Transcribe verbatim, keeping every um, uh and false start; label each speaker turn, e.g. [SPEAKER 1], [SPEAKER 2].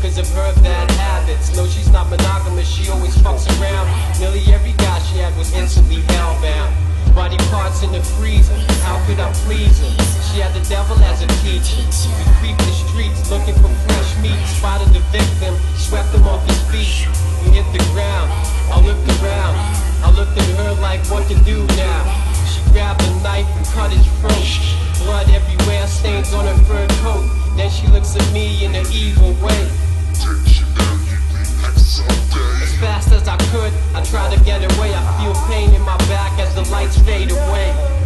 [SPEAKER 1] cause of her bad habits. No, she's not monogamous, she always fucks around. Nearly every guy she had was instantly hellbound. Body parts in the freezer, how could I please her? She had the devil as a teacher. We creeped the streets looking for fresh meat. Spotted the victim, swept him off his feet. We hit the ground, I looked around. I looked at her like, what to do now? She grabbed a knife and cut his throat. Blood everywhere, stains on her fur coat. Then she looks at me in an evil way. As fast as I could, I tried to get away. I feel pain in my back as the lights fade away.